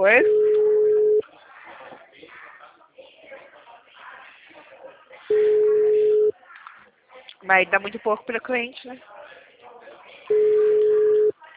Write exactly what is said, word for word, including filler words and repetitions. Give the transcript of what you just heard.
Oi? Mas dá muito pouco para cliente, né?